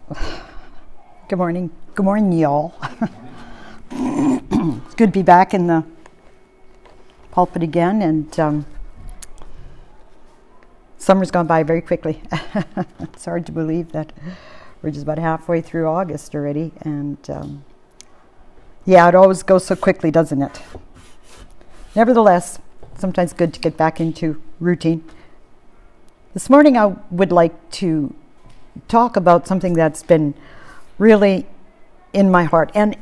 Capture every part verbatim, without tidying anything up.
Good morning. Good morning, y'all. It's good to be back in the pulpit again, and um, summer's gone by very quickly. It's hard to believe that we're just about halfway through August already, and um, yeah, it always goes so quickly, doesn't it? Nevertheless, sometimes good to get back into routine. This morning I would like to talk about something that's been really in my heart. And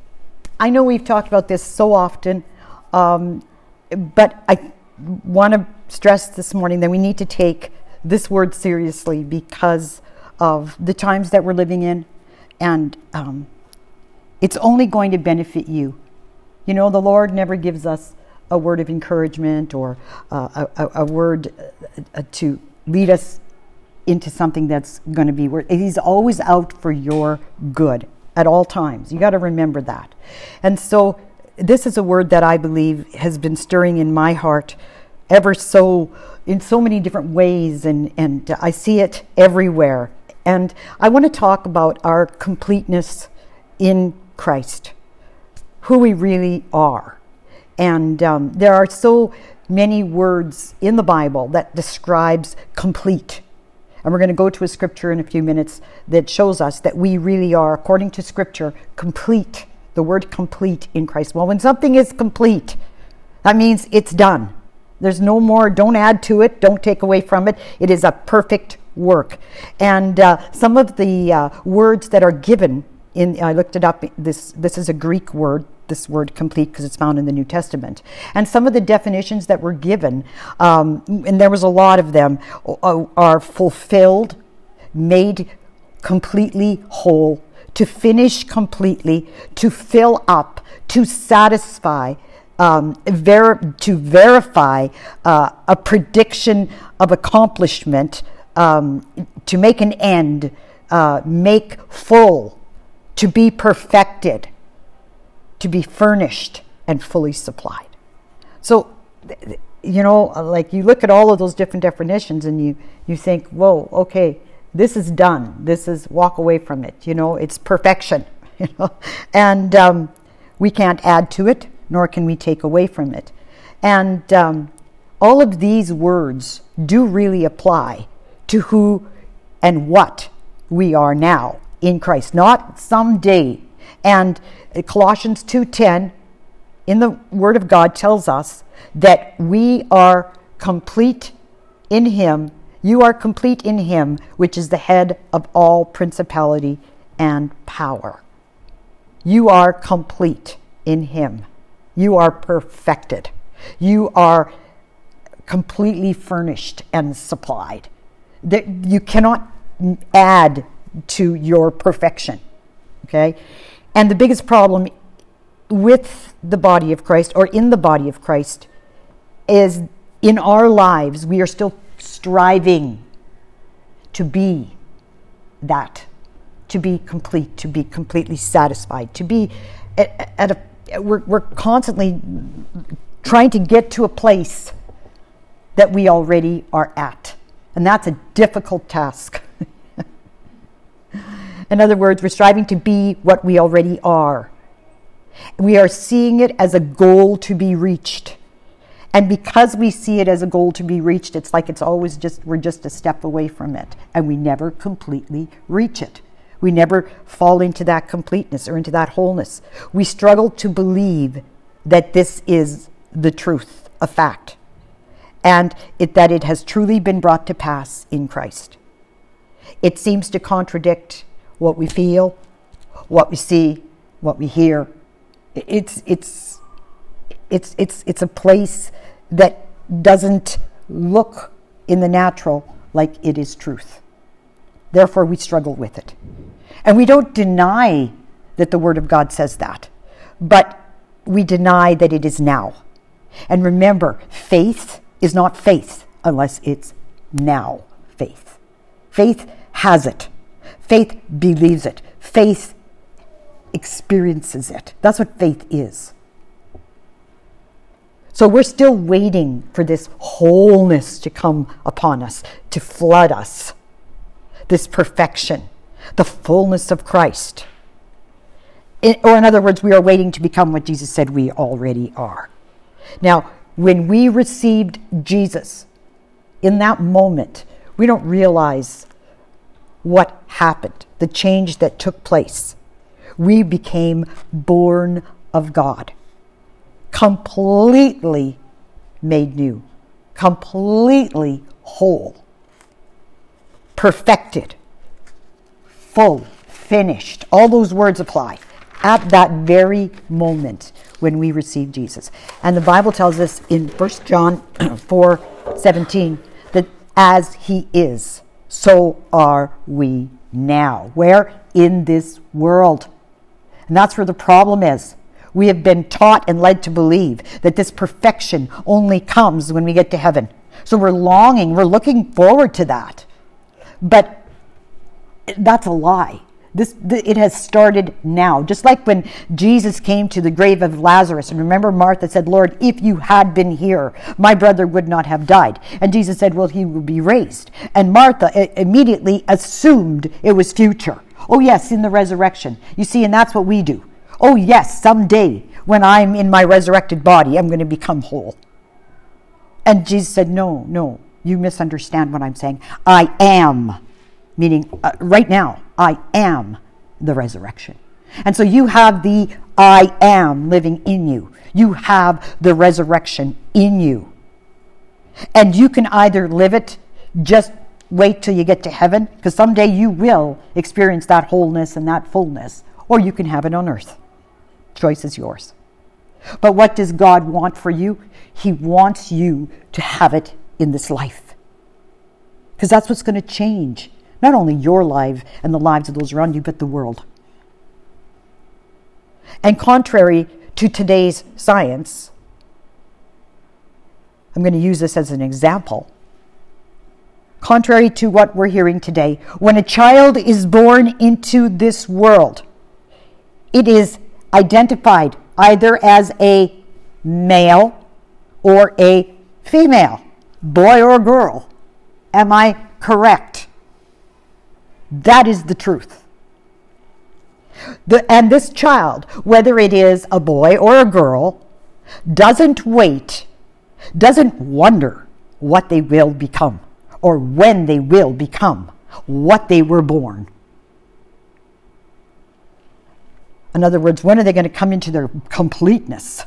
I know we've talked about this so often, um, but I want to stress this morning that we need to take this word seriously because of the times that we're living in, and um, it's only going to benefit you. You know, the Lord never gives us a word of encouragement or uh, a, a word uh, to lead us into something that's going to be where he's always out for your good at all times. You got to remember that. And so this is a word that I believe has been stirring in my heart ever so in so many different ways, and and I see it everywhere. And I want to talk about our completeness in Christ, who we really are. And um, there are so many words in the Bible that describes complete. And we're going to go to a scripture in a few minutes that shows us that we really are, according to scripture, complete. The word complete in Christ. Well, when something is complete, that means it's done. There's no more, don't add to it, don't take away from it. It is a perfect work. And uh, some of the uh, words that are given, in I looked it up, this, this is a Greek word, this word complete, because it's found in the New Testament. And some of the definitions that were given, um, and there was a lot of them, are fulfilled, made completely whole, to finish completely, to fill up, to satisfy, um, ver- to verify uh, a prediction of accomplishment, um, to make an end, uh, make full, to be perfected, to be furnished and fully supplied. So, you know, like you look at all of those different definitions and you, you think, whoa, okay, this is done. This is walk away from it. You know, it's perfection. You know, and um, we can't add to it, nor can we take away from it. And um, all of these words do really apply to who and what we are now in Christ, not someday. And Colossians two ten in the Word of God tells us that we are complete in Him. You are complete in Him, which is the head of all principality and power. You are complete in Him. You are perfected. You are completely furnished and supplied. You cannot add to your perfection. Okay? And the biggest problem with the body of Christ, or in the body of Christ, is in our lives, we are still striving to be that, to be complete, to be completely satisfied, to be at, at a, we're, we're constantly trying to get to a place that we already are at. And that's a difficult task. In other words, we're striving to be what we already are. We are seeing it as a goal to be reached. And because we see it as a goal to be reached, it's like it's always just, we're just a step away from it. And we never completely reach it. We never fall into that completeness or into that wholeness. We struggle to believe that this is the truth, a fact. And it, that it has truly been brought to pass in Christ. It seems to contradict what we feel, what we see, what we hear. It's it's it's it's it's a place that doesn't look in the natural like it is truth. Therefore, we struggle with it. And we don't deny that the Word of God says that, but we deny that it is now. And remember, faith is not faith unless it's now faith. Faith has it. Faith believes it. Faith experiences it. That's what faith is. So we're still waiting for this wholeness to come upon us, to flood us, this perfection, the fullness of Christ. In, or in other words, we are waiting to become what Jesus said we already are. Now, when we received Jesus, in that moment, we don't realize what happened, the change that took place. We became born of God, completely made new, completely whole, perfected, full, finished. All those words apply at that very moment when we receive Jesus. And the Bible tells us in First John four seventeen that as he is, so are we now. Where? In this world. And that's where the problem is. We have been taught and led to believe that this perfection only comes when we get to heaven. So we're longing, we're looking forward to that. But that's a lie. This, it has started now. Just like when Jesus came to the grave of Lazarus, and remember Martha said, Lord, if you had been here, my brother would not have died. And Jesus said, well, he will be raised. And Martha immediately assumed it was future. Oh yes, in the resurrection. You see, and that's what we do. Oh yes, someday when I'm in my resurrected body, I'm going to become whole. And Jesus said, no, no, you misunderstand what I'm saying. I am. Meaning, uh, right now, I am the resurrection. And so you have the I am living in you. You have the resurrection in you. And you can either live it, just wait till you get to heaven, because someday you will experience that wholeness and that fullness, or you can have it on earth. Choice is yours. But what does God want for you? He wants you to have it in this life. Because that's what's going to change. Not only your life and the lives of those around you, but the world. And contrary to today's science, I'm going to use this as an example. Contrary to what we're hearing today, when a child is born into this world, it is identified either as a male or a female, boy or girl. Am I correct? That is the truth. The, and this child, whether it is a boy or a girl, doesn't wait, doesn't wonder what they will become or when they will become what they were born. In other words, when are they going to come into their completeness?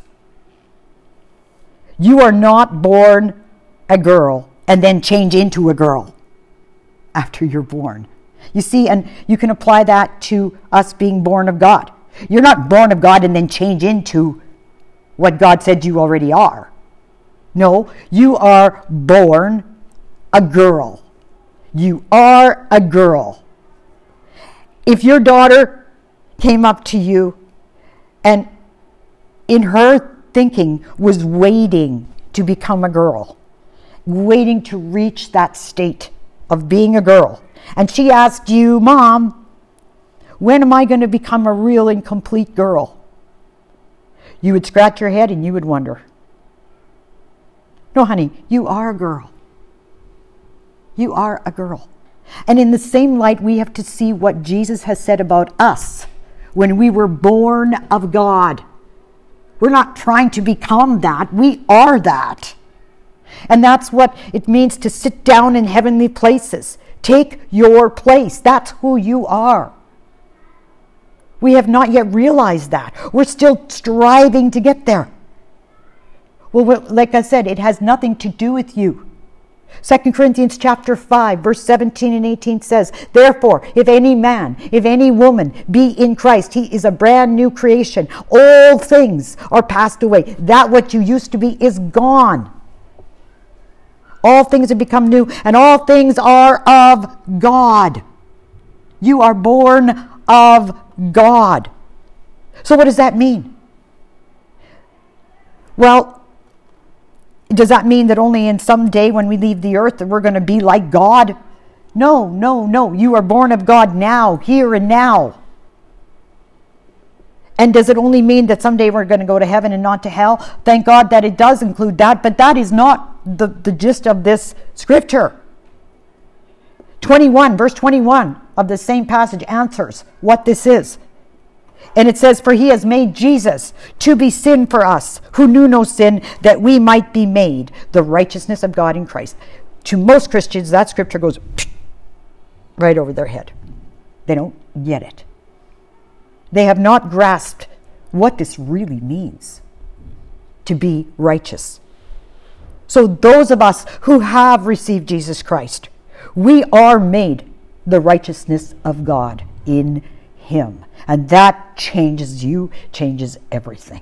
You are not born a girl and then change into a girl after you're born. You see, and you can apply that to us being born of God. You're not born of God and then change into what God said you already are. No, you are born a girl. You are a girl. If your daughter came up to you and in her thinking was waiting to become a girl, waiting to reach that state of being a girl, and she asked you, Mom, when am I going to become a real and complete girl? You would scratch your head and you would wonder. No, honey, you are a girl. You are a girl. And in the same light, we have to see what Jesus has said about us when we were born of God. We're not trying to become that. We are that. And that's what it means to sit down in heavenly places. Take your place. That's who you are. We have not yet realized that. We're still striving to get there. Well, like I said, it has nothing to do with you. Second Corinthians chapter five, verse seventeen and eighteen says, Therefore, if any man, if any woman be in Christ, he is a brand new creation. All things are passed away. That what you used to be is gone. All things have become new, and all things are of God. You are born of God. So what does that mean? Well, does that mean that only in some day when we leave the earth that we're going to be like God? No, no, no. You are born of God now, here and now. And does it only mean that someday we're going to go to heaven and not to hell? Thank God that it does include that, but that is not the, the gist of this scripture. twenty-one, verse twenty-one of the same passage answers what this is. And it says, for he has made Jesus to be sin for us, who knew no sin, that we might be made the righteousness of God in Christ. To most Christians, that scripture goes right over their head. They don't get it. They have not grasped what this really means to be righteous. So those of us who have received Jesus Christ, we are made the righteousness of God in him. And that changes you, changes everything.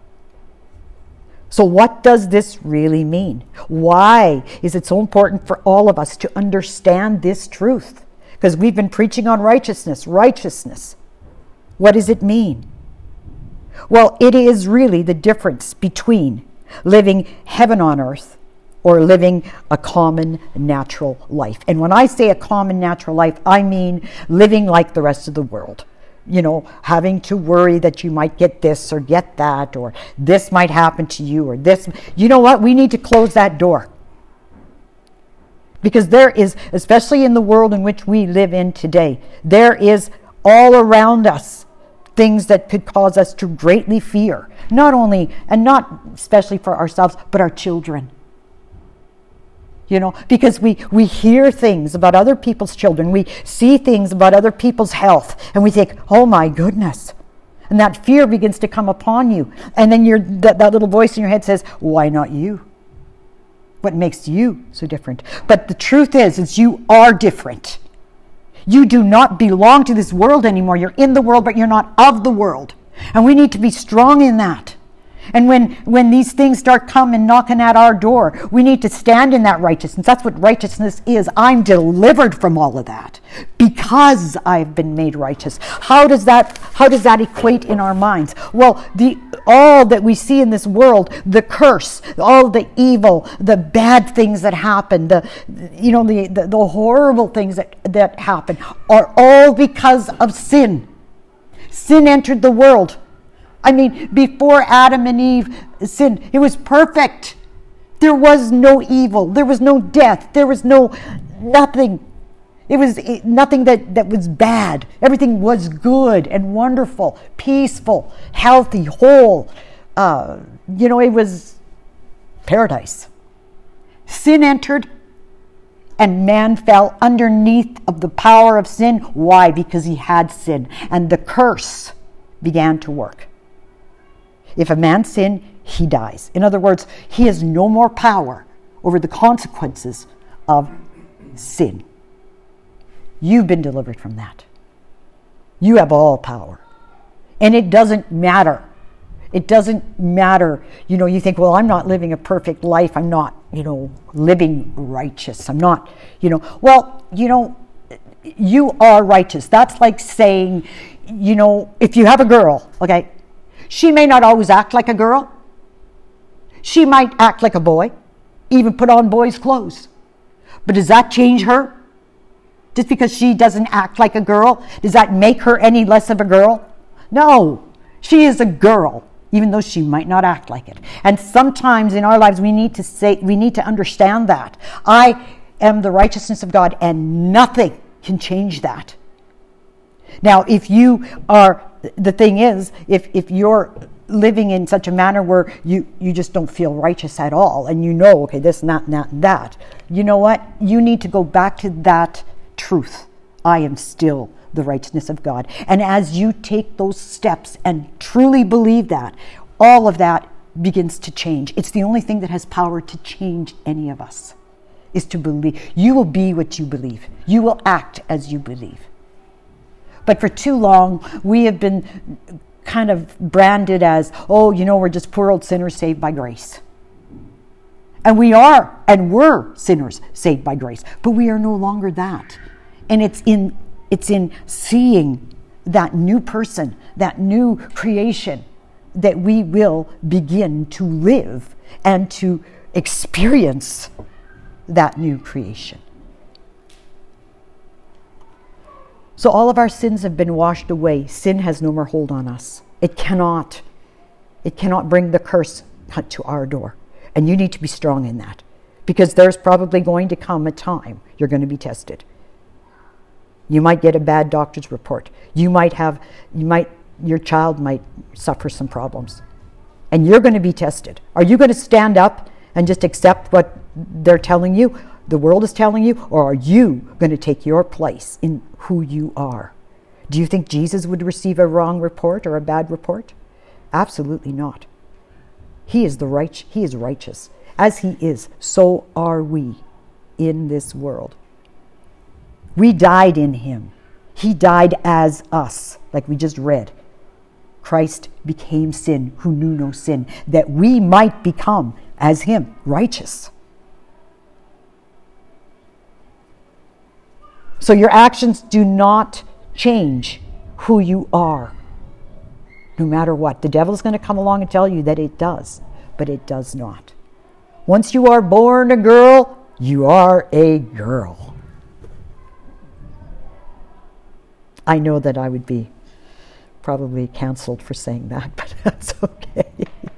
So what does this really mean? Why is it so important for all of us to understand this truth? Because we've been preaching on righteousness, righteousness. What does it mean? Well, it is really the difference between living heaven on earth or living a common natural life. And when I say a common natural life, I mean living like the rest of the world. You know, having to worry that you might get this or get that, or this might happen to you, or this. You know what? We need to close that door. Because there is, especially in the world in which we live in today, there is all around us things that could cause us to greatly fear. Not only, and not especially for ourselves, but our children. You know, because we, we hear things about other people's children. We see things about other people's health. And we think, oh my goodness. And that fear begins to come upon you. And then you're, that, that little voice in your head says, why not you? What makes you so different? But the truth is, is you are different. You do not belong to this world anymore. You're in the world, but you're not of the world. And we need to be strong in that. And when, when these things start coming, knocking at our door, we need to stand in that righteousness. That's what righteousness is. I'm delivered from all of that because I've been made righteous. How does that, how does that equate in our minds? Well, the, all that we see in this world, the curse, all the evil, the bad things that happen, the, you know, the, the, the horrible things that, that happen are all because of sin. Sin entered the world. I mean, before Adam and Eve sinned, it was perfect. There was no evil. There was no death. There was no nothing. It was nothing that, that was bad. Everything was good and wonderful, peaceful, healthy, whole. Uh, you know, it was paradise. Sin entered and man fell underneath of the power of sin. Why? Because he had sin. And the curse began to work. If a man sin, he dies. In other words, he has no more power over the consequences of sin. You've been delivered from that. You have all power. And it doesn't matter. It doesn't matter. You know, you think, well, I'm not living a perfect life. I'm not, you know, living righteous. I'm not, you know. Well, you know, you are righteous. That's like saying, you know, if you have a girl, okay, she may not always act like a girl. She might act like a boy, even put on boys' clothes. But does that change her? Just because she doesn't act like a girl, does that make her any less of a girl? No, she is a girl, even though she might not act like it. And sometimes in our lives we need to say, we need to understand that. I am the righteousness of God, and nothing can change that. Now, if you are, the thing is, if, if you're living in such a manner where you, you just don't feel righteous at all, and you know, okay, this, and that, and that, and that, you know what? You need to go back to that truth. I am still the righteousness of God. And as you take those steps and truly believe that, all of that begins to change. It's the only thing that has power to change any of us, is to believe. You will be what you believe. You will act as you believe. But for too long, we have been kind of branded as, oh, you know, we're just poor old sinners saved by grace. And we are, and were sinners saved by grace. But we are no longer that. And it's in it's in seeing that new person, that new creation, that we will begin to live and to experience that new creation. So all of our sins have been washed away. Sin has no more hold on us. It cannot. It cannot bring the curse to our door. And you need to be strong in that. Because there's probably going to come a time you're going to be tested. You might get a bad doctor's report. You might have, you might, your child might suffer some problems. And you're going to be tested. Are you going to stand up and just accept what they're telling you, the world is telling you, or are you going to take your place in who you are? Do you think Jesus would receive a wrong report or a bad report? Absolutely not. He is the right, he is righteous. As he is, so are we in this world. We died in him. He died as us, like we just read. Christ became sin who knew no sin, that we might become, as him, righteous. So your actions do not change who you are. No matter what. The devil is going to come along and tell you that it does, but it does not. Once you are born a girl, you are a girl. I know that I would be probably canceled for saying that, but that's okay.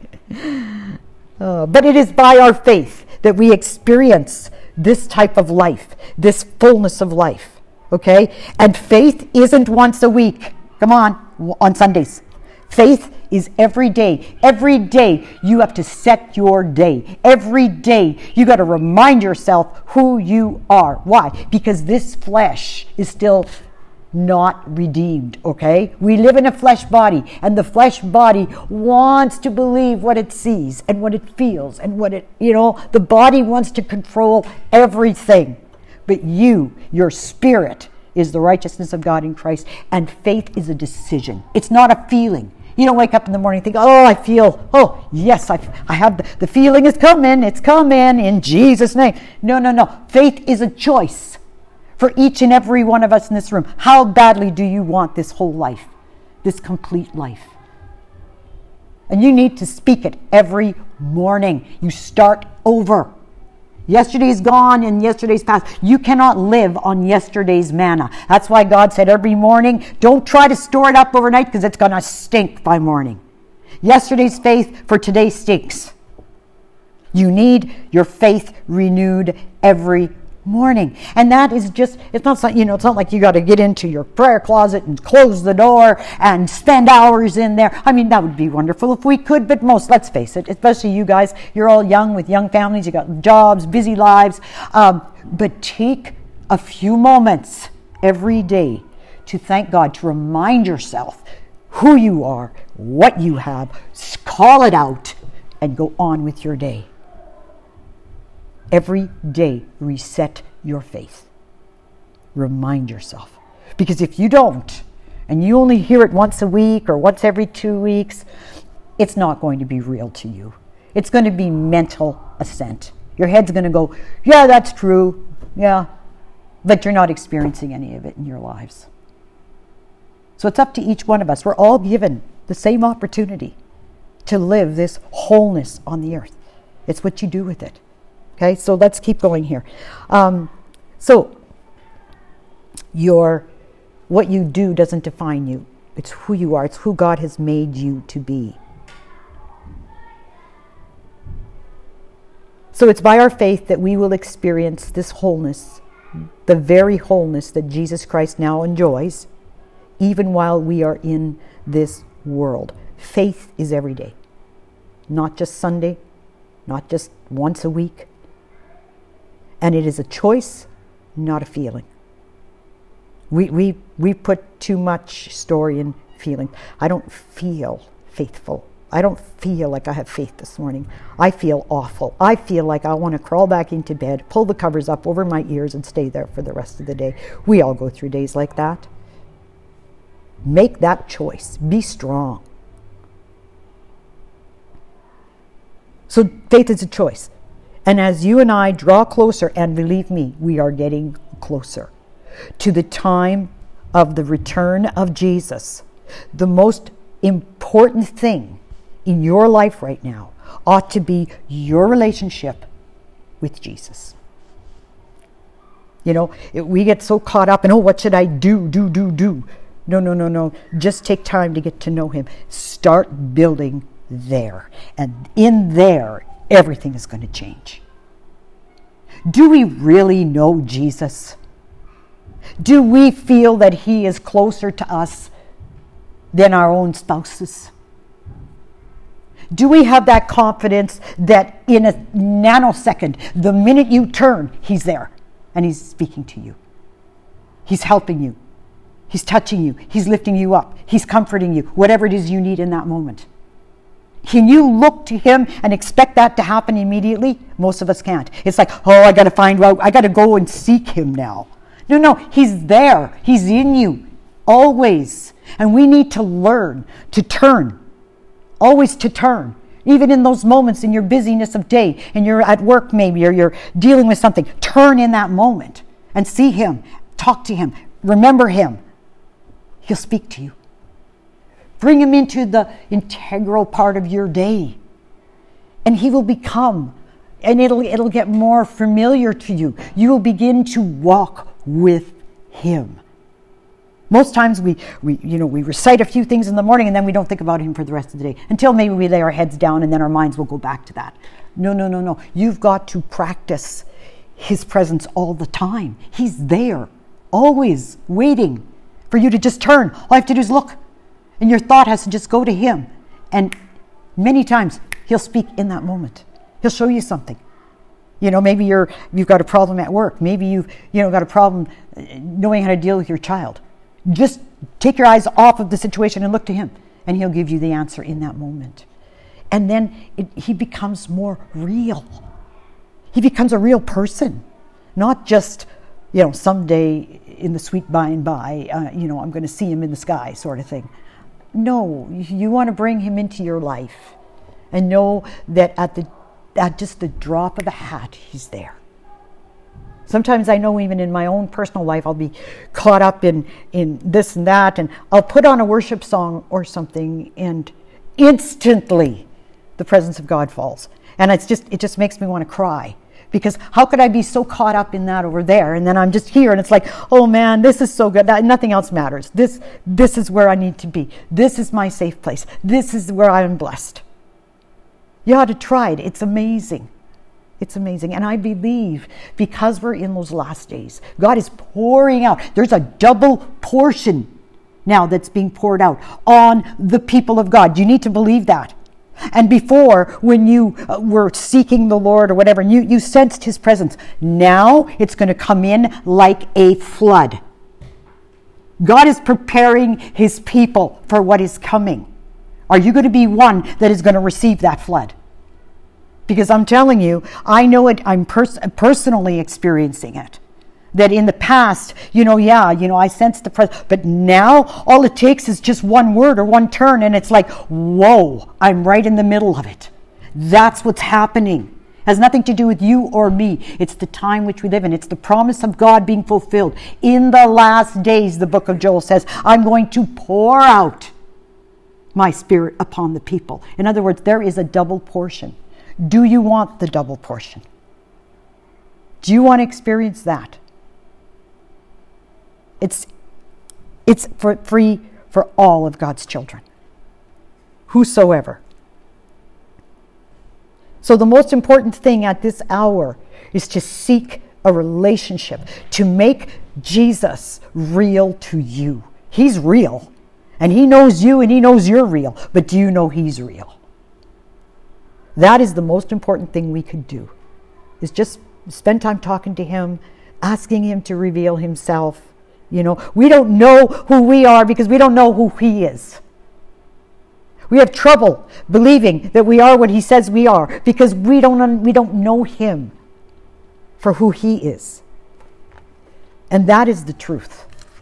uh, but it is by our faith that we experience this type of life, this fullness of life, okay? And faith isn't once a week. Come on, on Sundays. Faith is every day. Every day you have to set your day. Every day you got to remind yourself who you are. Why? Because this flesh is still not redeemed, okay? We live in a flesh body, and the flesh body wants to believe what it sees and what it feels and what it, you know, the body wants to control everything. But you, your spirit, is the righteousness of God in Christ, and faith is a decision. It's not a feeling. You don't wake up in the morning and think, oh, I feel, oh, yes, I, I have, the, the feeling is coming, it's coming in Jesus' name. No, no, no. Faith is a choice. For each and every one of us in this room, how badly do you want this whole life, this complete life? And you need to speak it every morning. You start over. Yesterday's gone and yesterday's past. You cannot live on yesterday's manna. That's why God said every morning, don't try to store it up overnight because it's going to stink by morning. Yesterday's faith for today stinks. You need your faith renewed every morning. And that is just, it's not, you know, it's not like you got to get into your prayer closet and close the door and spend hours in there. I mean, that would be wonderful if we could, but most, let's face it, especially you guys, you're all young with young families, you got jobs, busy lives. Um, but take a few moments every day to thank God, to remind yourself who you are, what you have, call it out, and go on with your day. Every day, reset your faith. Remind yourself. Because if you don't, and you only hear it once a week or once every two weeks, it's not going to be real to you. It's going to be mental assent. Your head's going to go, yeah, that's true. Yeah. But you're not experiencing any of it in your lives. So it's up to each one of us. We're all given the same opportunity to live this wholeness on the earth. It's what you do with it. Okay, so let's keep going here. Um, so, your what you do doesn't define you. It's who you are. It's who God has made you to be. So it's by our faith that we will experience this wholeness, the very wholeness that Jesus Christ now enjoys, even while we are in this world. Faith is every day, not just Sunday, not just once a week. And it is a choice, not a feeling. We we we put too much story in feeling. I don't feel faithful. I don't feel like I have faith this morning. I feel awful. I feel like I want to crawl back into bed, pull the covers up over my ears, and stay there for the rest of the day. We all go through days like that. Make that choice. Be strong. So faith is a choice. And as you and I draw closer, and believe me, we are getting closer to the time of the return of Jesus, the most important thing in your life right now ought to be your relationship with Jesus. You know, it, we get so caught up in, oh, what should I do, do, do, do? No, no, no, no. Just take time to get to know him. Start building there. And in there, everything is going to change. Do we really know Jesus? Do we feel that he is closer to us than our own spouses? Do we have that confidence that in a nanosecond, the minute you turn, he's there and he's speaking to you? He's helping you. He's touching you. He's lifting you up. He's comforting you, whatever it is you need in that moment. Can you look to him and expect that to happen immediately? Most of us can't. It's like, oh, I got to find out. I got to go and seek him now. No, no, he's there. He's in you always. And we need to learn to turn, always to turn. Even in those moments in your busyness of day, and you're at work maybe, or you're dealing with something, turn in that moment and see him, talk to him, remember him. He'll speak to you. Bring him into the integral part of your day. And he will become, and it'll it'll get more familiar to you. You will begin to walk with him. Most times we, we you know we recite a few things in the morning and then we don't think about him for the rest of the day until maybe we lay our heads down and then our minds will go back to that. No, no, no, no. You've got to practice his presence all the time. He's there, always waiting for you to just turn. All you have to do is look. And your thought has to just go to him. And many times he'll speak in that moment. He'll show you something. You know, maybe you're you've got a problem at work. Maybe you've you know got a problem knowing how to deal with your child. Just take your eyes off of the situation and look to him, and he'll give you the answer in that moment. And then it, he becomes more real. He becomes a real person, not just you know someday in the sweet by and by. Uh, you know, I'm going to see him in the sky, sort of thing. No, you want to bring him into your life and know that at the at just the drop of a hat, he's there. Sometimes I know even in my own personal life, I'll be caught up in, in this and that, and I'll put on a worship song or something, and instantly the presence of God falls. And it's just it just makes me want to cry. Because how could I be so caught up in that over there, and then I'm just here, and it's like, oh man, this is so good. That, nothing else matters. This, this is where I need to be. This is my safe place. This is where I am blessed. You ought to try it. It's amazing. It's amazing. And I believe because we're in those last days, God is pouring out. There's a double portion now that's being poured out on the people of God. You need to believe that. And before, when you uh, were seeking the Lord or whatever, and you, you sensed his presence, now it's going to come in like a flood. God is preparing his people for what is coming. Are you going to be one that is going to receive that flood? Because I'm telling you, I know it, I'm pers- personally experiencing it. That in the past, you know, yeah, you know, I sensed the presence, but now all it takes is just one word or one turn, and it's like, whoa, I'm right in the middle of it. That's what's happening. It has nothing to do with you or me. It's the time which we live in. It's the promise of God being fulfilled. In the last days, the book of Joel says, I'm going to pour out my spirit upon the people. In other words, there is a double portion. Do you want the double portion? Do you want to experience that? It's it's for free for all of God's children. Whosoever. So the most important thing at this hour is to seek a relationship, to make Jesus real to you. He's real. And he knows you and he knows you're real. But do you know he's real? That is the most important thing we could do. Is just spend time talking to him, asking him to reveal himself. You know, we don't know who we are because we don't know who he is. We have trouble believing that we are what he says we are because we don't we don't know him for who he is. And that is the truth.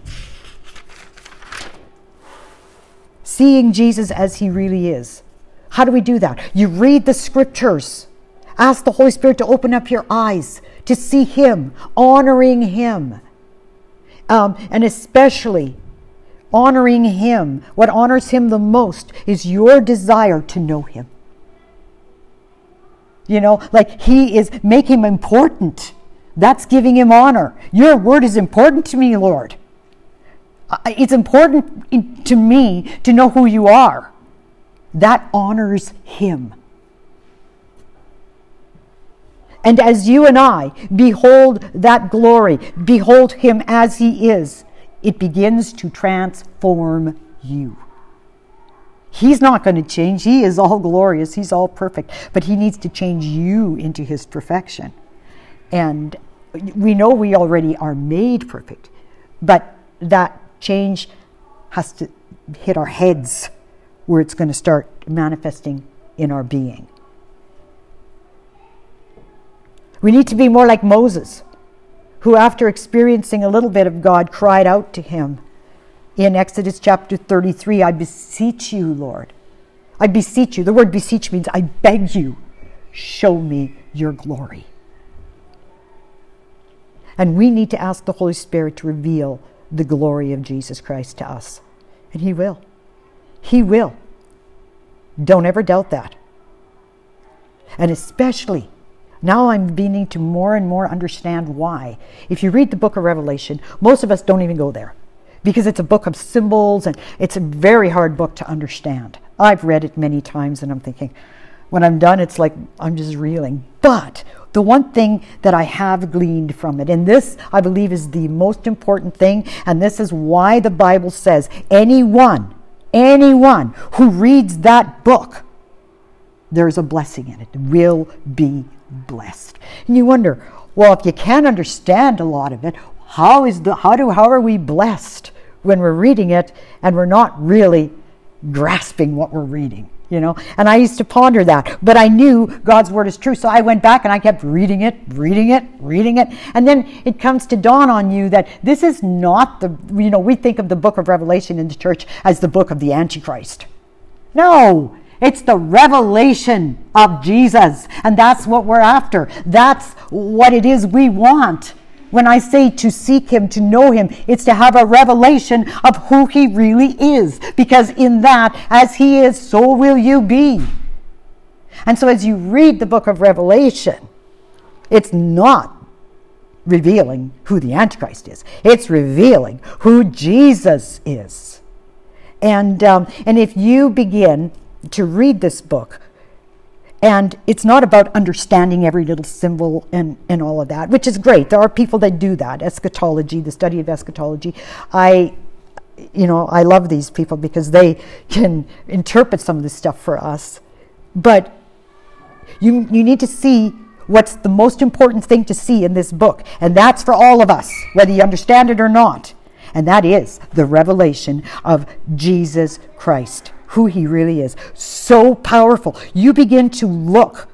Seeing Jesus as he really is. How do we do that? You read the scriptures. Ask the Holy Spirit to open up your eyes to see him, honoring him. Um, and especially honoring him. What honors him the most is your desire to know him. You know, like he is, make him important. That's giving him honor. Your word is important to me, Lord. It's important to me to know who you are. That honors him. And as you and I behold that glory, behold him as he is, it begins to transform you. He's not going to change. He is all glorious. He's all perfect. But he needs to change you into his perfection. And we know we already are made perfect. But that change has to hit our heads where it's going to start manifesting in our being. We need to be more like Moses, who after experiencing a little bit of God cried out to him in Exodus chapter thirty-three, I beseech you, Lord. I beseech you. The word beseech means I beg you, show me your glory. And we need to ask the Holy Spirit to reveal the glory of Jesus Christ to us. And he will. He will. Don't ever doubt that. And especially, now I'm beginning to more and more understand why. If you read the book of Revelation, most of us don't even go there. Because it's a book of symbols and it's a very hard book to understand. I've read it many times and I'm thinking, when I'm done, it's like I'm just reeling. But the one thing that I have gleaned from it, and this I believe is the most important thing, and this is why the Bible says anyone, anyone who reads that book, there's a blessing in it, will be blessed. And you wonder, well, if you can't understand a lot of it, how is the how do how are we blessed when we're reading it and we're not really grasping what we're reading? You know, and I used to ponder that, but I knew God's word is true. So I went back and I kept reading it, reading it, reading it. And then it comes to dawn on you that this is not the, you know, we think of the book of Revelation in the church as the book of the Antichrist. No, it's the revelation of Jesus. And that's what we're after. That's what it is we want. When I say to seek him, to know him, it's to have a revelation of who he really is. Because in that, as he is, so will you be. And so as you read the book of Revelation, it's not revealing who the Antichrist is. It's revealing who Jesus is. And, um, and if you begin to read this book, and it's not about understanding every little symbol and, and all of that, which is great. There are people that do that. Eschatology, the study of eschatology. I, you know, I love these people because they can interpret some of this stuff for us. But you you need to see what's the most important thing to see in this book. And that's for all of us, whether you understand it or not. And that is the revelation of Jesus Christ. Who he really is. So powerful. You begin to look.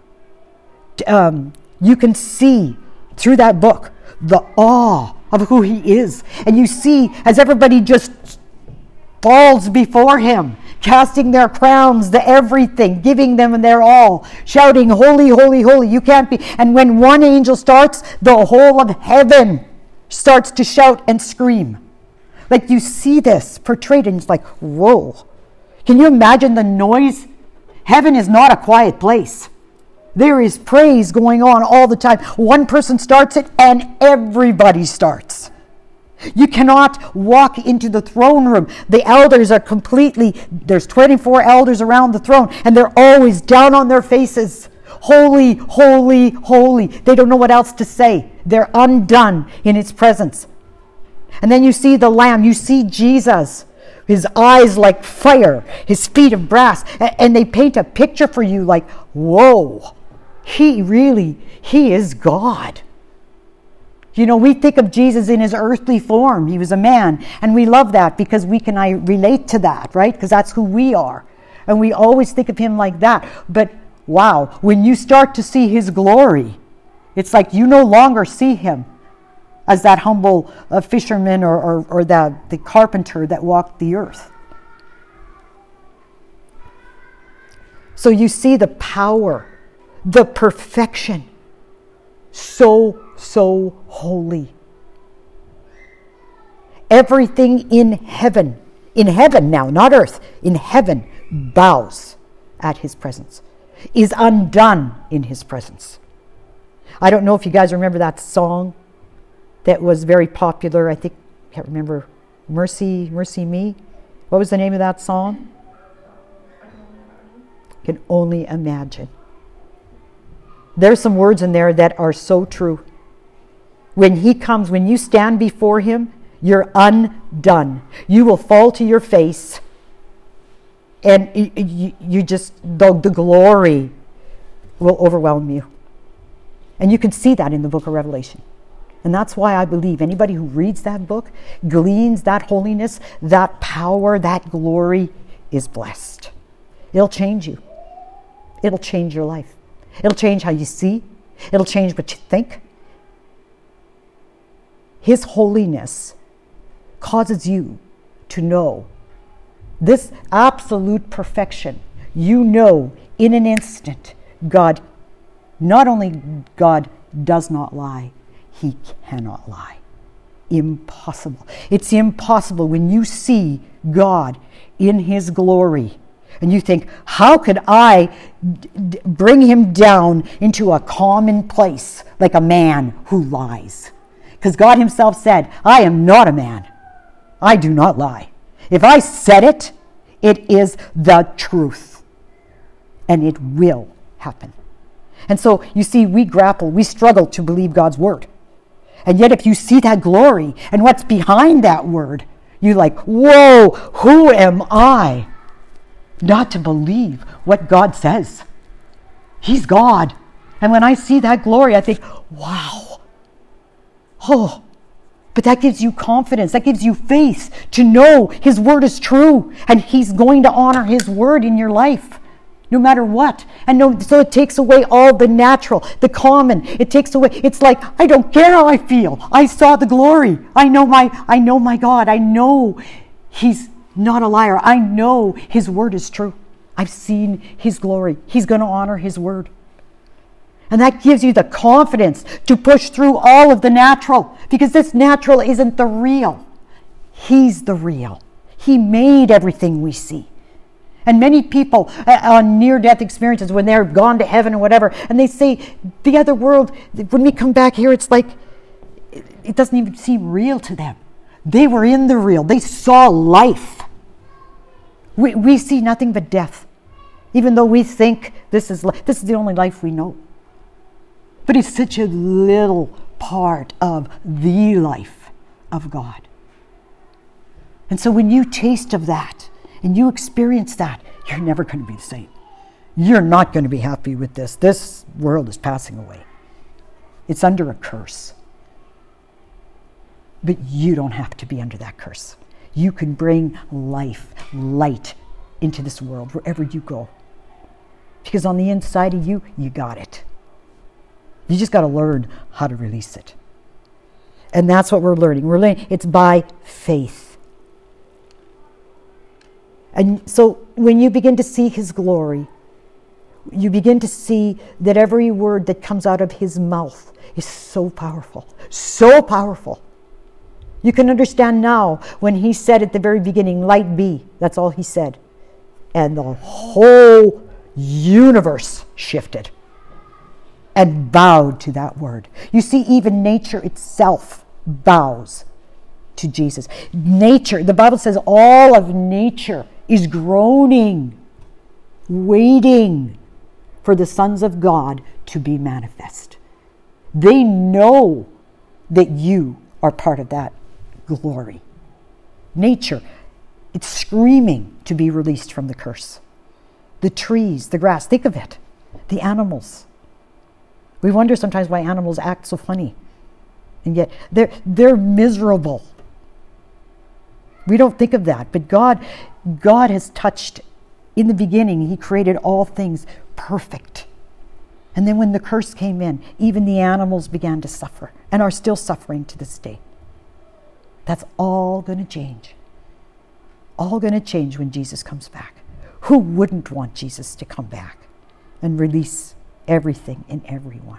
Um, you can see through that book the awe of who he is. And you see as everybody just falls before him, casting their crowns, the everything, giving them their all, shouting, holy, holy, holy. You can't be. And when one angel starts, the whole of heaven starts to shout and scream. Like you see this portrayed and it's like, whoa. Can you imagine the noise? Heaven is not a quiet place. There is praise going on all the time. One person starts it and everybody starts. You cannot walk into the throne room. The elders are completely, there's twenty-four elders around the throne and they're always down on their faces. Holy, holy, holy. They don't know what else to say. They're undone in his presence. And then you see the Lamb. You see Jesus. His eyes like fire, his feet of brass. And they paint a picture for you like, whoa, he really, he is God. You know, we think of Jesus in his earthly form. He was a man. And we love that because we can I relate to that, right? Because that's who we are. And we always think of him like that. But wow, when you start to see his glory, it's like you no longer see him as that humble uh, fisherman or, or, or the, the carpenter that walked the earth. So you see the power, the perfection, so, so holy. Everything in heaven, in heaven now, not earth, in heaven, bows at his presence, is undone in his presence. I don't know if you guys remember that song that was very popular. I think, I can't remember, Mercy, Mercy Me. What was the name of that song? Can only imagine. There's some words in there that are so true. When he comes, when you stand before him, you're undone. You will fall to your face, and you, you just, the, the glory will overwhelm you. And you can see that in the book of Revelation. And that's why I believe anybody who reads that book, gleans that holiness, that power, that glory, is blessed. It'll change you. It'll change your life. It'll change how you see. It'll change what you think. His holiness causes you to know this absolute perfection. You know in an instant, God, not only God does not lie, he cannot lie. Impossible. It's impossible when you see God in his glory and you think, how could I d- bring him down into a common place like a man who lies? Because God himself said, I am not a man. I do not lie. If I said it, it is the truth. And it will happen. And so, you see, we grapple, we struggle to believe God's word. And yet if you see that glory and what's behind that word, you're like, whoa, who am I not to believe what God says? He's God. And when I see that glory, I think, wow. Oh, but that gives you confidence. That gives you faith to know his word is true and he's going to honor his word in your life no matter what. And no, so it takes away all the natural, the common. It takes away, it's like, I don't care how I feel. I saw the glory. I know my, I know my God. I know he's not a liar. I know his word is true. I've seen his glory. He's going to honor his word. And that gives you the confidence to push through all of the natural, because this natural isn't the real. He's the real. He made everything we see. And many people uh, on near-death experiences, when they're gone to heaven or whatever, and they say, the other world, when we come back here, it's like, it, it doesn't even seem real to them. They were in the real. They saw life. We, we see nothing but death, even though we think this is, li- this is the only life we know. But it's such a little part of the life of God. And so when you taste of that and you experience that, you're never going to be the same. You're not going to be happy with this. This world is passing away. It's under a curse. But you don't have to be under that curse. You can bring life, light into this world wherever you go. Because on the inside of you, you got it. You just got to learn how to release it. And that's what we're learning. We're learning it's by faith. And so when you begin to see his glory, you begin to see that every word that comes out of his mouth is so powerful, so powerful. You can understand now when he said at the very beginning, light be. That's all he said. And the whole universe shifted and bowed to that word. You see, even nature itself bows to Jesus. Nature, the Bible says all of nature is groaning, waiting for the sons of God to be manifest. They know that you are part of that glory. Nature, it's screaming to be released from the curse. The trees, the grass, think of it. The animals. We wonder sometimes why animals act so funny. And yet they're, they're miserable. We don't think of that. But God, God has touched, in the beginning, he created all things perfect. And then when the curse came in, even the animals began to suffer and are still suffering to this day. That's all going to change. All going to change when Jesus comes back. Who wouldn't want Jesus to come back and release everything and everyone?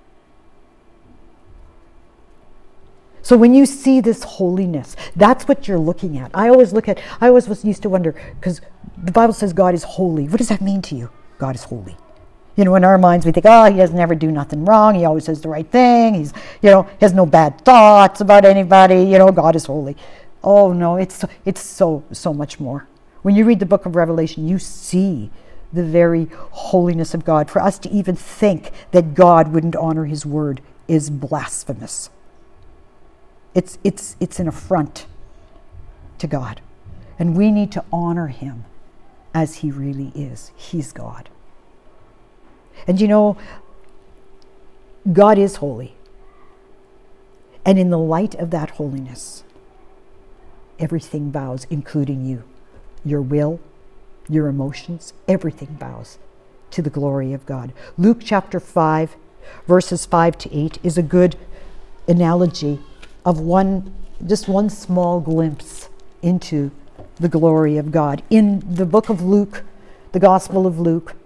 So when you see this holiness, that's what you're looking at. I always look at, I always was used to wonder, because the Bible says God is holy. What does that mean to you? God is holy. You know, in our minds we think, oh, he doesn't ever do nothing wrong. He always says the right thing. He's, you know, has no bad thoughts about anybody. You know, God is holy. Oh no, it's it's so, so much more. When you read the book of Revelation, you see the very holiness of God. For us to even think that God wouldn't honor his word is blasphemous. It's, it's, it's an affront to God. And we need to honor him as he really is. He's God. And you know, God is holy. And in the light of that holiness, everything bows, including you. Your will, your emotions, everything bows to the glory of God. Luke chapter five, verses five to eight is a good analogy of one, just one small glimpse into the glory of God. In the book of Luke, the Gospel of Luke,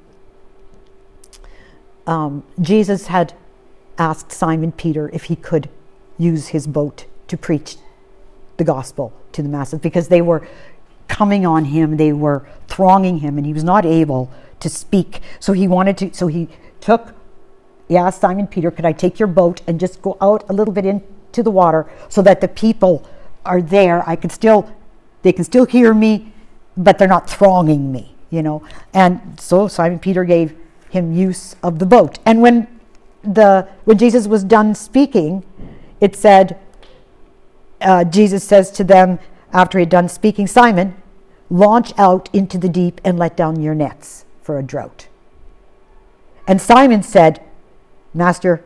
um, Jesus had asked Simon Peter if he could use his boat to preach the gospel to the masses, because they were coming on him, they were thronging him, and he was not able to speak. So he wanted to, so he took, he asked Simon Peter, could I take your boat and just go out a little bit into the water so that the people are there, I could still, they can still hear me, but they're not thronging me, you know. And so Simon Peter gave him use of the boat. And when the when Jesus was done speaking, it said, uh, Jesus says to them after he had done speaking, Simon, launch out into the deep and let down your nets for a drought. And Simon said, Master,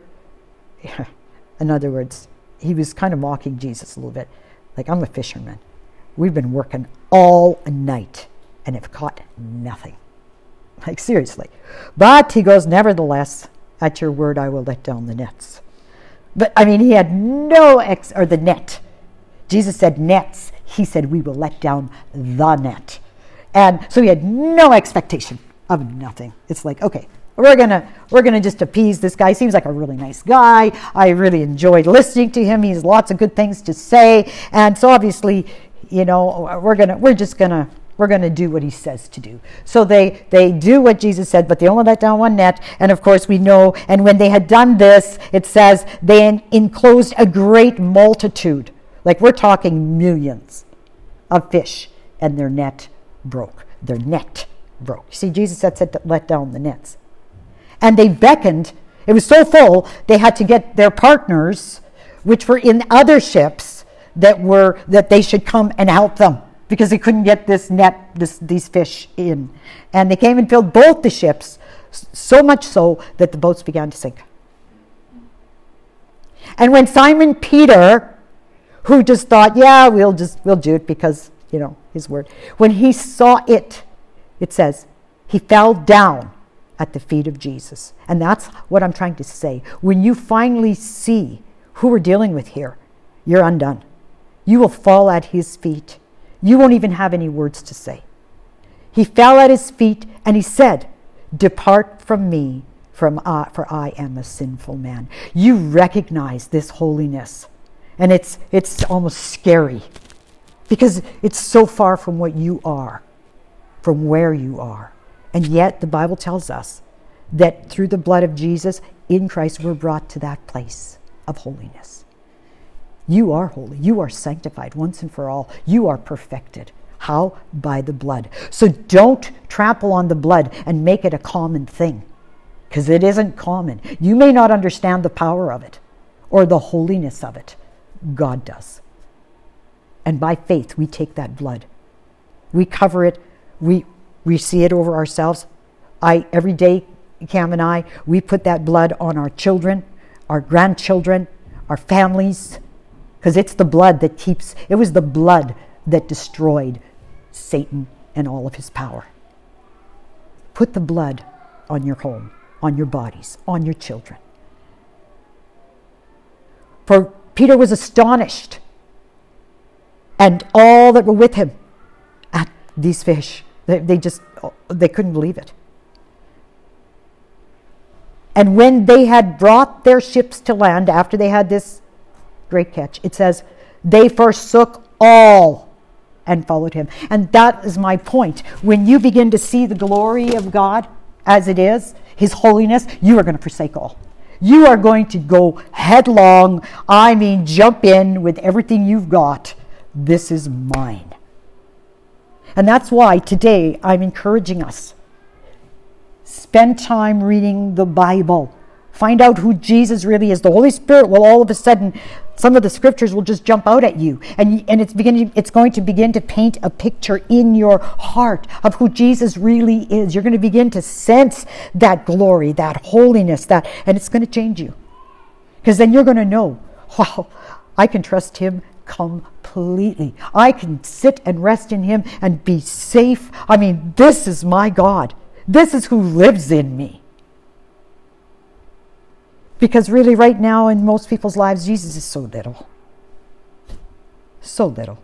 in other words, he was kind of mocking Jesus a little bit. Like, I'm a fisherman. We've been working all night and have caught nothing. Like, seriously. But he goes, nevertheless, at your word, I will let down the nets. But, I mean, he had no, ex or the net. Jesus said nets. He said, we will let down the net. And so he had no expectation of nothing. It's like, okay, we're gonna we're gonna just appease this guy. Seems like a really nice guy. I really enjoyed listening to him. He has lots of good things to say. And so obviously, you know, we're gonna we're just gonna we're gonna do what he says to do. So they they do what Jesus said, but they only let down one net. And of course we know, and when they had done this, it says they enclosed a great multitude. Like, we're talking millions of fish, and their net broke. Their net broke. You see, Jesus had said to let down the nets. And they beckoned. It was so full, they had to get their partners, which were in other ships, that were that they should come and help them, because they couldn't get this net, this, these fish in. And they came and filled both the ships, so much so that the boats began to sink. And when Simon Peter, who just thought, yeah, we'll just we'll do it because, you know, his word, when he saw it, it says, he fell down at the feet of Jesus. And that's what I'm trying to say. When you finally see who we're dealing with here, you're undone. You will fall at his feet. You won't even have any words to say. He fell at his feet and he said, depart from me, from uh, for I am a sinful man. You recognize this holiness. And it's it's almost scary, because it's so far from what you are, from where you are. And yet the Bible tells us that through the blood of Jesus, in Christ, we're brought to that place of holiness. You are holy. You are sanctified once and for all. You are perfected. How? By the blood. So don't trample on the blood and make it a common thing, because it isn't common. You may not understand the power of it or the holiness of it. God does. And by faith, we take that blood. We cover it. We we see it over ourselves. I every day, Cam and I, we put that blood on our children, our grandchildren, our families, because it's the blood that keeps, it was the blood that destroyed Satan and all of his power. Put the blood on your home, on your bodies, on your children. For Peter was astonished, and all that were with him, at these fish. They, they just, they couldn't believe it. And when they had brought their ships to land, after they had this great catch, it says, they forsook all and followed him. And that is my point. When you begin to see the glory of God as it is, his holiness, you are going to forsake all. You are going to go headlong, I mean jump in with everything you've got. This is mine. And that's why today I'm encouraging us. Spend time reading the Bible. Find out who Jesus really is. The Holy Spirit will all of a sudden, some of the scriptures will just jump out at you. And, and it's beginning, it's going to begin to paint a picture in your heart of who Jesus really is. You're going to begin to sense that glory, that holiness, that, and it's going to change you. Because then you're going to know, wow, I can trust him completely. I can sit and rest in him and be safe. I mean, this is my God. This is who lives in me. Because really right now in most people's lives, Jesus is so little. So little.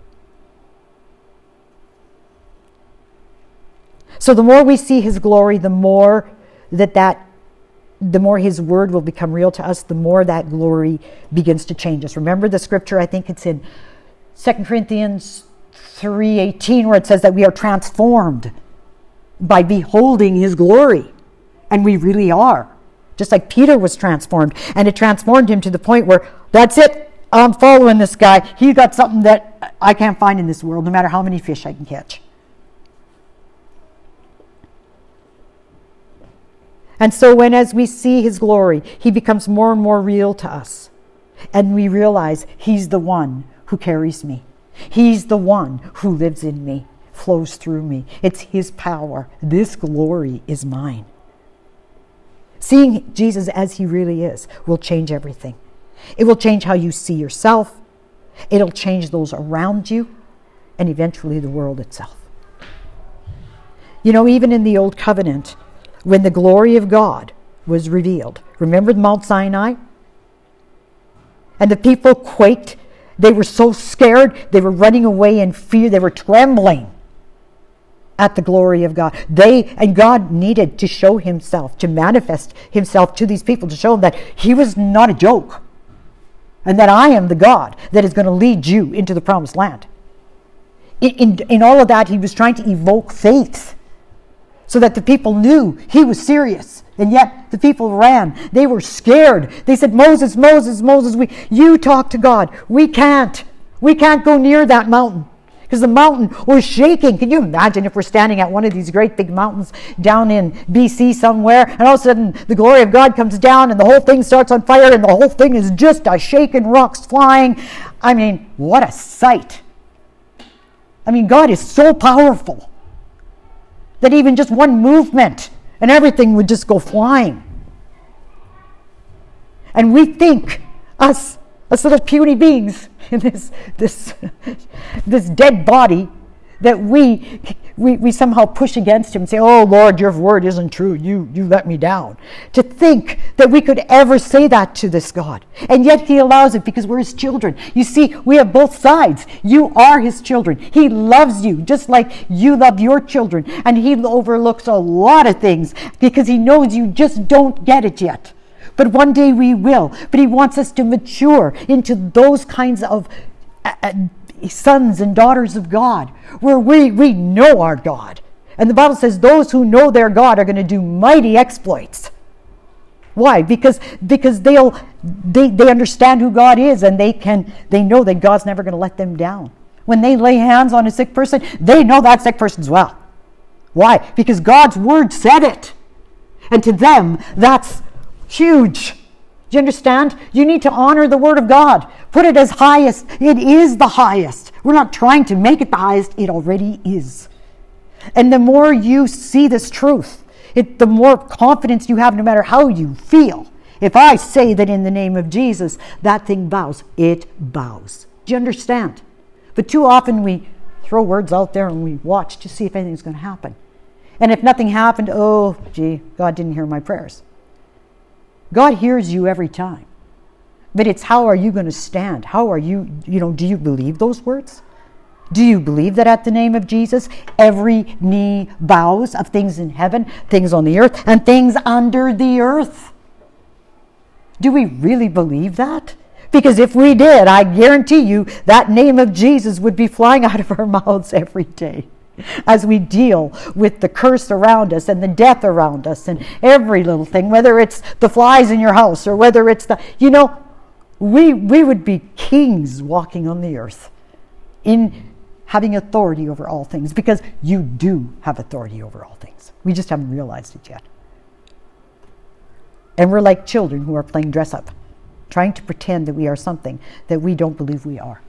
So the more we see his glory, the more that that the more his word will become real to us, the more that glory begins to change us. Remember the scripture, I think it's in Second Corinthians three eighteen, where it says that we are transformed by beholding his glory. And we really are. Just like Peter was transformed. And it transformed him to the point where, that's it, I'm following this guy. He got something that I can't find in this world, no matter how many fish I can catch. And so when, as we see his glory, he becomes more and more real to us. And we realize he's the one who carries me. He's the one who lives in me, flows through me. It's his power. This glory is mine. Seeing Jesus as he really is will change everything. It will change how you see yourself. It'll change those around you, and eventually the world itself. You know, even in the Old Covenant, when the glory of God was revealed, remember Mount Sinai? And the people quaked. They were so scared. They were running away in fear. They were trembling at the glory of God. They and God needed to show himself, to manifest himself to these people, to show them that he was not a joke. And that I am the God that is going to lead you into the promised land. In, in, in all of that, he was trying to evoke faith so that the people knew he was serious. And yet the people ran. They were scared. They said, Moses, Moses, Moses, we, you talk to God. We can't. We can't go near that mountain. Because the mountain was shaking. Can you imagine if we're standing at one of these great big mountains down in B C somewhere, and all of a sudden the glory of God comes down and the whole thing starts on fire and the whole thing is just a shaking, rocks flying. I mean, what a sight. I mean, God is so powerful that even just one movement and everything would just go flying. And we think, us, us little puny beings in this this this dead body, that we, we we somehow push against him and say, oh Lord, your word isn't true. You you let me down. To think that we could ever say that to this God. And yet he allows it because we're his children. You see, we have both sides. You are his children. He loves you just like you love your children. And he overlooks a lot of things because he knows you just don't get it yet. But one day we will. But he wants us to mature into those kinds of uh, sons and daughters of God, where we, we know our God. And the Bible says those who know their God are going to do mighty exploits. Why? Because because they'll they, they understand who God is, and they can they know that God's never going to let them down. When they lay hands on a sick person, they know that sick person's well. Why? Because God's word said it. And to them, that's huge. Do you understand? You need to honor the word of God. Put it as highest. It is the highest. We're not trying to make it the highest. It already is. And the more you see this truth, it, the more confidence you have, no matter how you feel. If I say that in the name of Jesus, that thing bows, it bows. Do you understand? But too often we throw words out there and we watch to see if anything's going to happen. And if nothing happened, oh, gee, God didn't hear my prayers. God hears you every time. But it's how are you going to stand? How are you, you know, do you believe those words? Do you believe that at the name of Jesus, every knee bows of things in heaven, things on the earth, and things under the earth? Do we really believe that? Because if we did, I guarantee you that name of Jesus would be flying out of our mouths every day, as we deal with the curse around us and the death around us and every little thing, whether it's the flies in your house or whether it's the, you know, we we would be kings walking on the earth in having authority over all things, because you do have authority over all things. We just haven't realized it yet. And we're like children who are playing dress up, trying to pretend that we are something that we don't believe we are.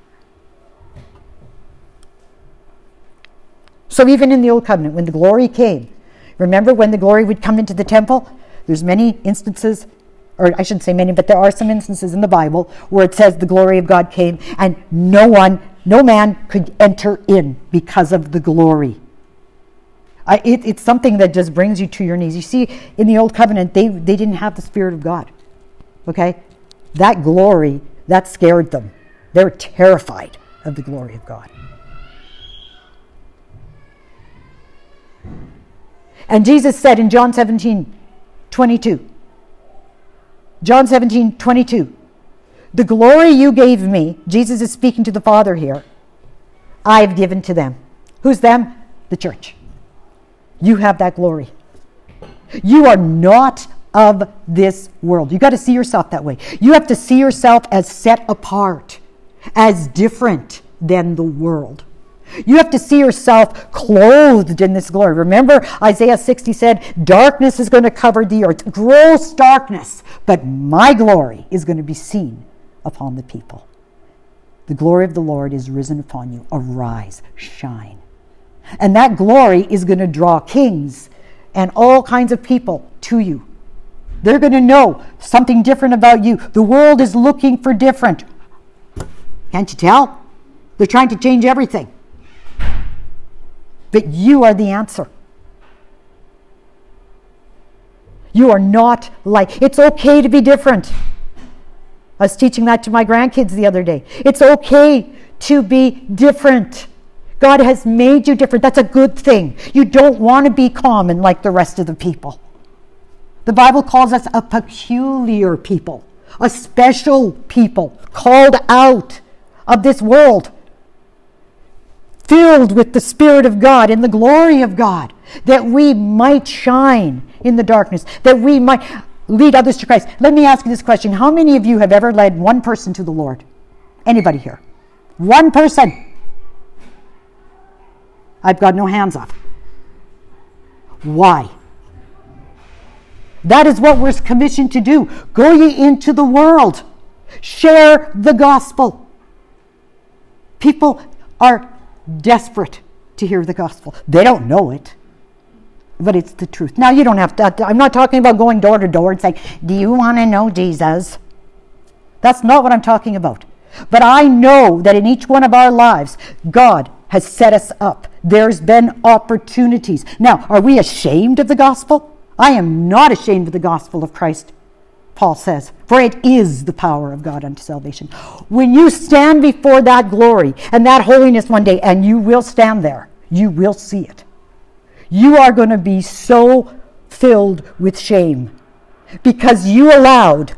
So even in the Old Covenant, when the glory came, remember when the glory would come into the temple? There's many instances, or I shouldn't say many, but there are some instances in the Bible where it says the glory of God came and no one, no man could enter in because of the glory. I, it, it's something that just brings you to your knees. You see, in the Old Covenant, they, they didn't have the Spirit of God. Okay? That glory, that scared them. They were terrified of the glory of God. And Jesus said in John seventeen twenty-two, John seventeen twenty-two, the glory you gave me, Jesus is speaking to the Father here, I've given to them. Who's them? The church. You have that glory. You are not of this world. You got to see yourself that way. You have to see yourself as set apart, as different than the world. You have to see yourself clothed in this glory. Remember, Isaiah sixty said, darkness is going to cover the earth, gross darkness, but my glory is going to be seen upon the people. The glory of the Lord is risen upon you. Arise, shine. And that glory is going to draw kings and all kinds of people to you. They're going to know something different about you. The world is looking for different. Can't you tell? They're trying to change everything. But you are the answer. You are not like, it's okay to be different. I was teaching that to my grandkids the other day. It's okay to be different. God has made you different. That's a good thing. You don't want to be common like the rest of the people. The Bible calls us a peculiar people, a special people, called out of this world, filled with the Spirit of God and the glory of God, that we might shine in the darkness, that we might lead others to Christ. Let me ask you this question. How many of you have ever led one person to the Lord? Anybody here? One person. I've got no hands up. Why? That is what we're commissioned to do. Go ye into the world. Share the gospel. People are desperate to hear the gospel. They don't know it, but it's the truth. Now, you don't have to, I'm not talking about going door to door and saying, do you want to know Jesus? That's not what I'm talking about. But I know that in each one of our lives, God has set us up. There's been opportunities. Now, are we ashamed of the gospel? I am not ashamed of the gospel of Christ, Paul says, for it is the power of God unto salvation. When you stand before that glory and that holiness one day, and you will stand there, you will see it. You are going to be so filled with shame because you allowed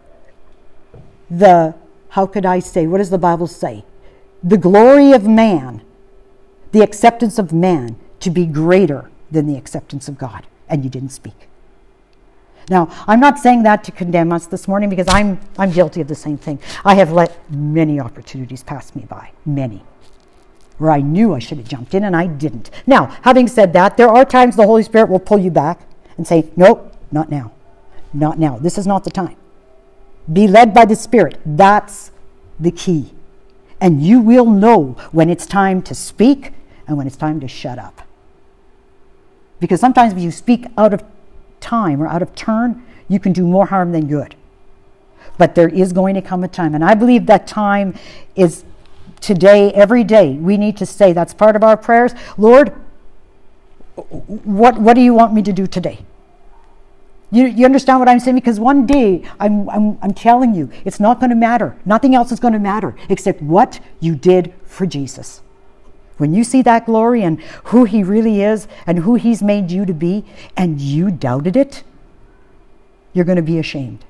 the, how could I say, what does the Bible say? The glory of man, the acceptance of man to be greater than the acceptance of God. And you didn't speak. Now, I'm not saying that to condemn us this morning because I'm I'm guilty of the same thing. I have let many opportunities pass me by, many, where I knew I should have jumped in and I didn't. Now, having said that, there are times the Holy Spirit will pull you back and say, nope, not now. Not now. This is not the time. Be led by the Spirit. That's the key. And you will know when it's time to speak and when it's time to shut up. Because sometimes if you speak out of time or out of turn, you can do more harm than good. But there is going to come a time, and I believe that time is today, every day. We need to say, that's part of our prayers. Lord, what what do you want me to do today? You, you understand what I'm saying? Because one day, I'm, I'm, I'm telling you, it's not going to matter. Nothing else is going to matter except what you did for Jesus. When you see that glory and who he really is and who he's made you to be, and you doubted it, you're going to be ashamed.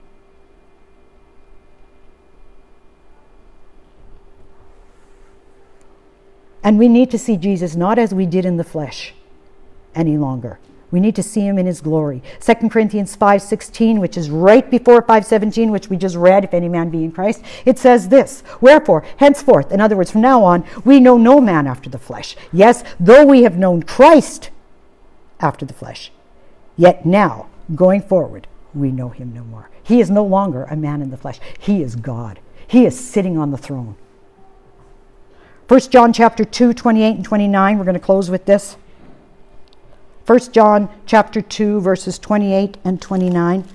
And we need to see Jesus not as we did in the flesh any longer. We need to see him in his glory. Second Corinthians five sixteen, which is right before five seventeen, which we just read, if any man be in Christ, it says this, wherefore, henceforth, in other words, from now on, we know no man after the flesh. Yes, though we have known Christ after the flesh, yet now, going forward, we know him no more. He is no longer a man in the flesh. He is God. He is sitting on the throne. First John chapter two, twenty-eight and twenty-nine. We're going to close with this. First John chapter two, verses twenty-eight and twenty-nine.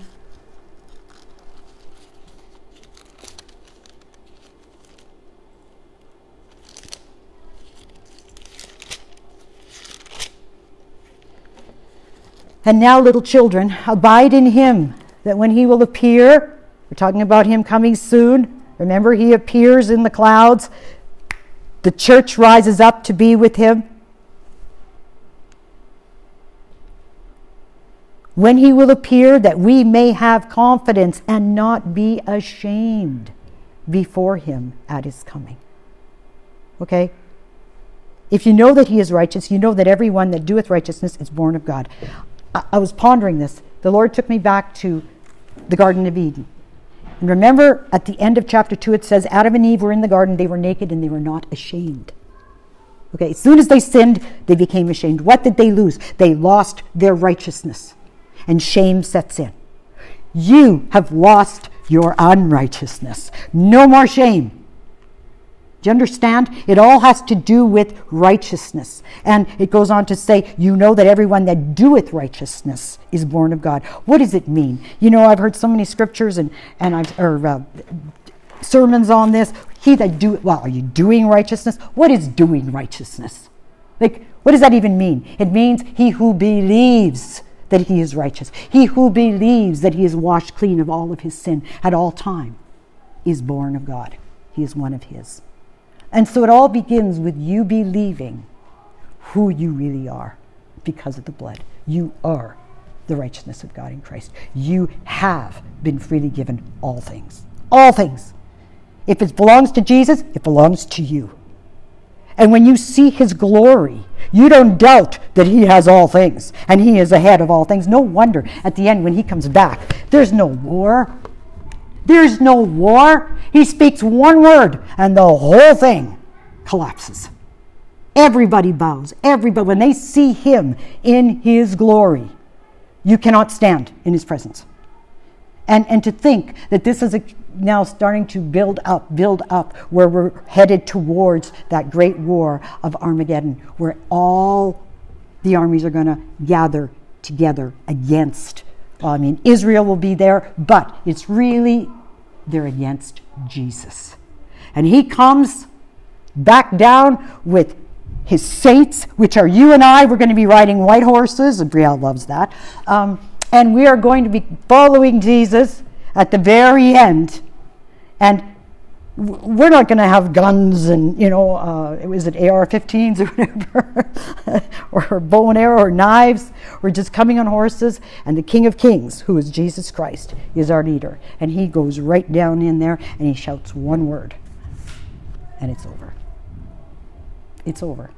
And now, little children, abide in him, that when he will appear, we're talking about him coming soon. Remember, he appears in the clouds. The church rises up to be with him. When he will appear, that we may have confidence and not be ashamed before him at his coming. Okay? If you know that he is righteous, you know that everyone that doeth righteousness is born of God. I, I was pondering this. The Lord took me back to the Garden of Eden. And remember, at the end of chapter two, it says, Adam and Eve were in the garden, they were naked, and they were not ashamed. Okay, as soon as they sinned, they became ashamed. What did they lose? They lost their righteousness, and shame sets in. You have lost your unrighteousness. No more shame. Do you understand? It all has to do with righteousness. And it goes on to say, you know that everyone that doeth righteousness is born of God. What does it mean? You know, I've heard so many scriptures and, and I've, or uh, sermons on this. He that do, well, are you doing righteousness? What is doing righteousness? Like, what does that even mean? It means he who believes that he is righteous. He who believes that he is washed clean of all of his sin at all time is born of God. He is one of his. And so it all begins with you believing who you really are because of the blood. You are the righteousness of God in Christ. You have been freely given all things. All things. If it belongs to Jesus, it belongs to you. And when you see his glory, you don't doubt that he has all things and he is ahead of all things. No wonder at the end when he comes back, there's no war. There's no war. He speaks one word and the whole thing collapses. Everybody bows. Everybody, when they see him in his glory, you cannot stand in his presence. And and to think that this is a, now starting to build up, build up, where we're headed towards that great war of Armageddon, where all the armies are going to gather together against, well, I mean, Israel will be there, but it's really, they're against Jesus. And he comes back down with his saints, which are you and I. We're going to be riding white horses, and Brielle loves that. Um, and we are going to be following Jesus at the very end. And we're not going to have guns and, you know, uh, was it A R fifteens or whatever, or bow and arrow or knives. We're just coming on horses, and the King of Kings, who is Jesus Christ, is our leader. And he goes right down in there, and he shouts one word, and it's over. It's over.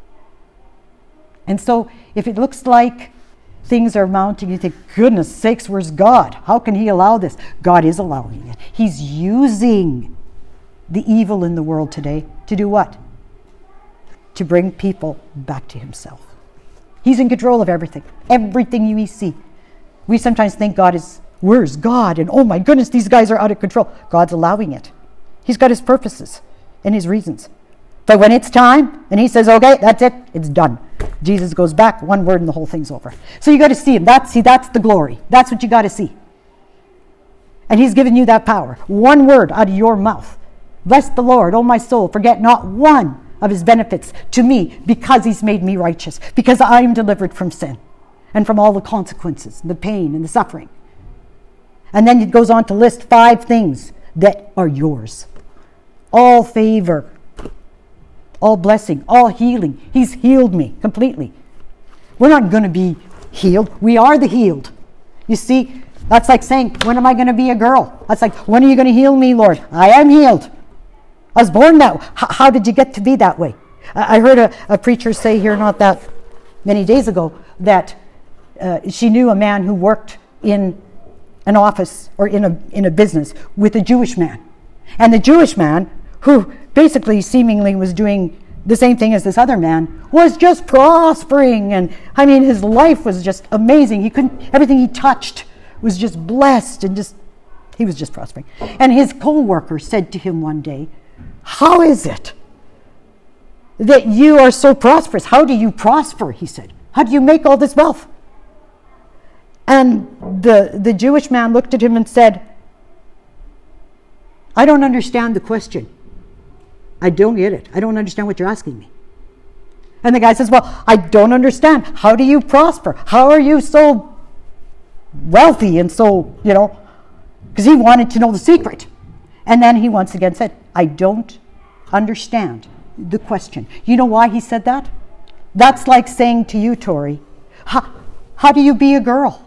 And so if it looks like things are mounting, you think, goodness sakes, where's God? How can he allow this? God is allowing it. He's using the evil in the world today to do what? To bring people back to himself. He's in control of everything. Everything you see. We sometimes think God is, where's God? And oh my goodness, these guys are out of control. God's allowing it. He's got his purposes and his reasons. But when it's time, and he says, okay, that's it, it's done. Jesus goes back, one word, and the whole thing's over. So you got to see him. That's, see, that's the glory. That's what you got to see. And he's given you that power. One word out of your mouth. Bless the Lord, O my soul, forget not one of his benefits to me, because he's made me righteous, because I am delivered from sin and from all the consequences, the pain and the suffering. And then it goes on to list five things that are yours. All favor, all blessing, all healing. He's healed me completely. We're not going to be healed. We are the healed. You see, that's like saying, when am I going to be a girl? That's like, when are you going to heal me, Lord? I am healed. I was born that way. H- how did you get to be that way? I, I heard a, a preacher say here not that many days ago that uh, she knew a man who worked in an office or in a in a business with a Jewish man. And the Jewish man, who basically seemingly was doing the same thing as this other man, was just prospering. And I mean, his life was just amazing. He couldn't, everything he touched was just blessed and just, he was just prospering. And his co-worker said to him one day, how is it that you are so prosperous? How do you prosper? He said. How do you make all this wealth? And the, the Jewish man looked at him and said, I don't understand the question. I don't get it. I don't understand what you're asking me. And the guy says, well, I don't understand. How do you prosper? How are you so wealthy and so, you know, because he wanted to know the secret. And then he once again said, I don't understand the question. You know why he said that? That's like saying to you, Tori, how, how do you be a girl?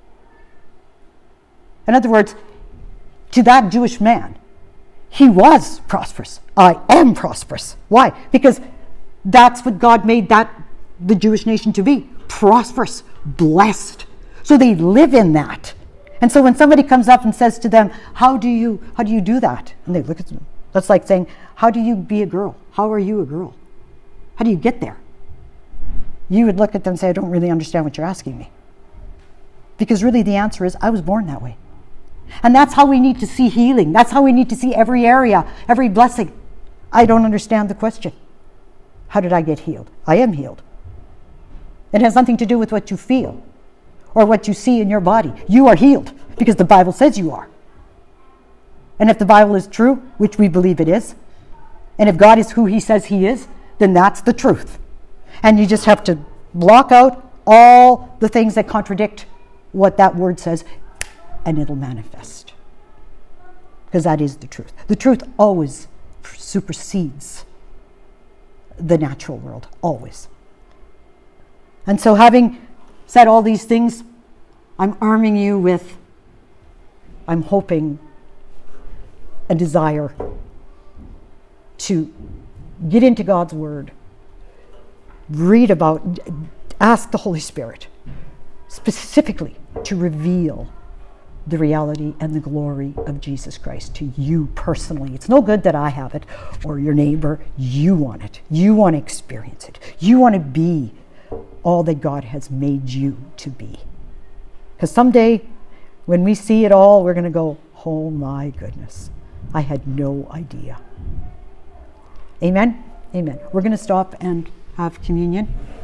In other words, to that Jewish man, he was prosperous. I am prosperous. Why? Because that's what God made that the Jewish nation to be. Prosperous, blessed. So they live in that. And so when somebody comes up and says to them, how do you how do you do that? And they look at them. That's like saying, how do you be a girl? How are you a girl? How do you get there? You would look at them and say, I don't really understand what you're asking me. Because really the answer is, I was born that way. And that's how we need to see healing. That's how we need to see every area, every blessing. I don't understand the question. How did I get healed? I am healed. It has nothing to do with what you feel or what you see in your body. You are healed because the Bible says you are. And if the Bible is true, which we believe it is, and if God is who he says he is, then that's the truth. And you just have to block out all the things that contradict what that word says, and it'll manifest. Because that is the truth. The truth always supersedes the natural world, always. And so having said all these things, I'm arming you with, I'm hoping, a desire to get into God's Word, read about, ask the Holy Spirit specifically to reveal the reality and the glory of Jesus Christ to you personally. It's no good that I have it or your neighbor. You want it. You want to experience it. You want to be all that God has made you to be. Because someday when we see it all, we're going to go, oh my goodness, I had no idea. Amen? Amen. We're going to stop and have communion.